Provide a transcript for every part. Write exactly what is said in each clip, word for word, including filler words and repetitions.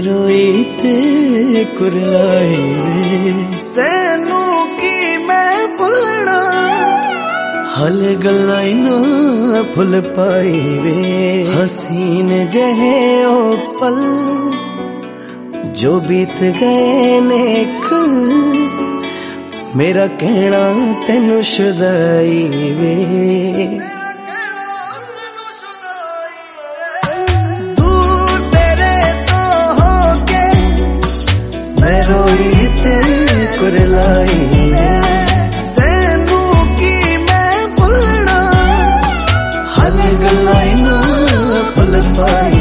रोई ते कुरलाई वे तेनू की मैं भुलना हल गल्लां ना भुल पाई वे हसीन जहे ओ पल जो बीत गए ने कल मेरा कहना तेनू शुदाई वे रोई ते कुरलाई तेनू की मैं भुलना हल गल्लां ना भुल पाई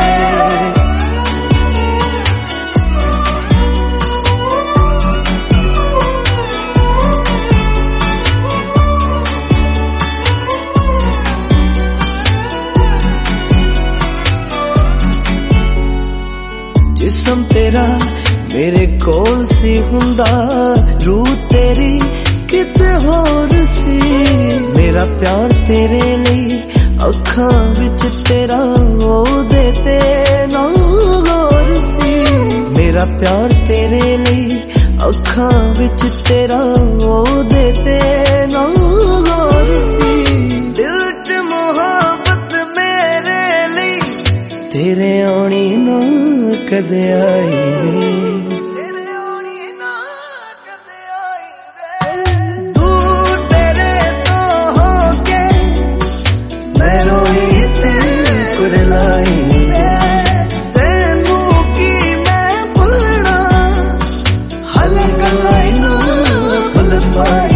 जिस्म तेरा मेरे कोल सी हुंदा रूह तेरी किते होर सी मेरा प्यार तेरे लिए अखां विच तेरा ओ देते ना गौर सी मेरा प्यार तेरे लिए अखां विच तेरा ओ देते ना गौर सी दिल च मोहब्बत मेरे लिए तेरे आनी ना कदे आई तेनू की मैं भुलना हल गल्लां ना भुल पाई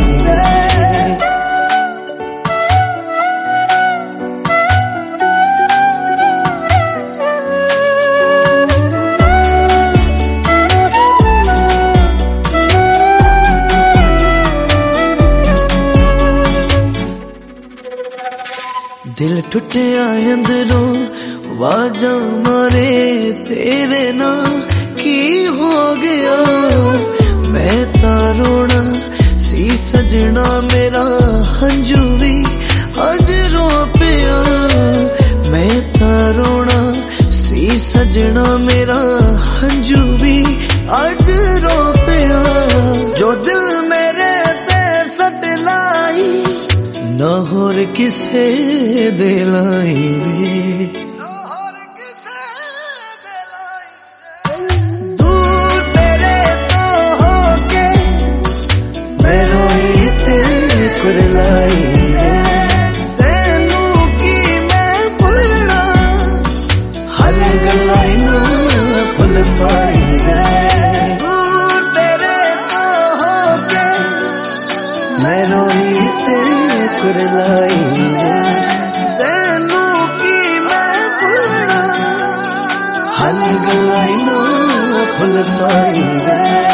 दिल टुटिया अंदरों वाजा मारे तेरे ना की हो गया मैं तारोना सी सजना मेरा हंजू भी अज रो पिया मैं तारोना सी सजना मेरा हंजू भी अज रो पिया जो दिल मेरे ते सट लाई ना होर किसे दे लाई वे दूर तेरे तो होके मैं रोई ते कुरलाई तेनू की मैं भुलना हल गल्लां ना भुल पाई दूर तेरे तो होके मैं रोई ते कुरलाई तेनू की मैं भुलना हल गल्लां ना भुल पाई।